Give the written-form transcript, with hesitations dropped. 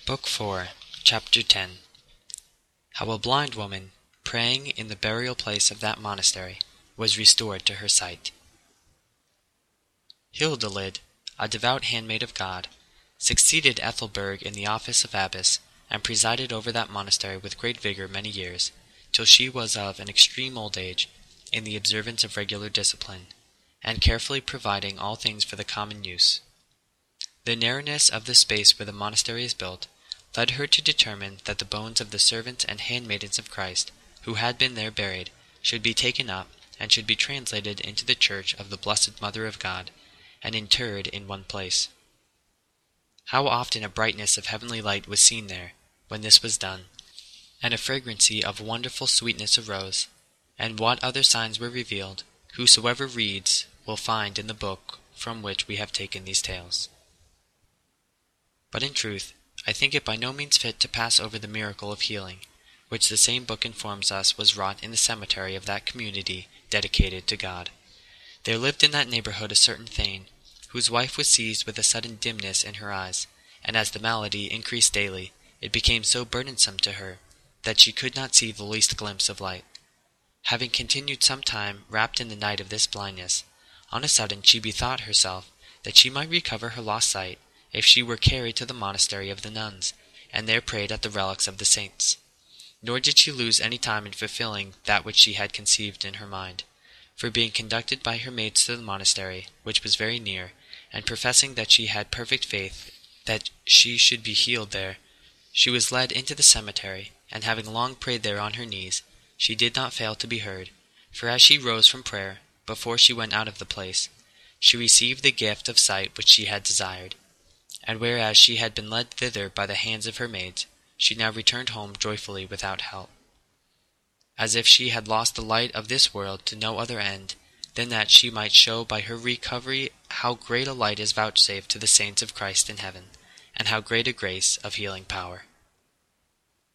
Book 4, Chapter 10. How a blind woman, praying in the burial place of that monastery, was restored to her sight. Hildelind, a devout handmaid of God, succeeded Ethelberg in the office of abbess, and presided over that monastery with great vigor many years, till she was of an extreme old age, in the observance of regular discipline, and carefully providing all things for the common use. The narrowness of the space where the monastery is built led her to determine that the bones of the servants and handmaidens of Christ, who had been there buried, should be taken up, and should be translated into the church of the Blessed Mother of God, and interred in one place. How often a brightness of heavenly light was seen there, when this was done, and a fragrancy of wonderful sweetness arose, and what other signs were revealed, whosoever reads will find in the book from which we have taken these tales. But in truth, I think it by no means fit to pass over the miracle of healing, which the same book informs us was wrought in the cemetery of that community dedicated to God. There lived in that neighborhood a certain Thane, whose wife was seized with a sudden dimness in her eyes, and as the malady increased daily, it became so burdensome to her that she could not see the least glimpse of light. Having continued some time wrapped in the night of this blindness, on a sudden she bethought herself that she might recover her lost sight if she were carried to the monastery of the nuns, and there prayed at the relics of the saints. Nor did she lose any time in fulfilling that which she had conceived in her mind, for being conducted by her maids to the monastery, which was very near, and professing that she had perfect faith that she should be healed there, she was led into the cemetery, and having long prayed there on her knees, she did not fail to be heard, for as she rose from prayer, before she went out of the place, she received the gift of sight which she had desired. And whereas she had been led thither by the hands of her maids, she now returned home joyfully without help, as if she had lost the light of this world to no other end than that she might show by her recovery how great a light is vouchsafed to the saints of Christ in heaven, and how great a grace of healing power.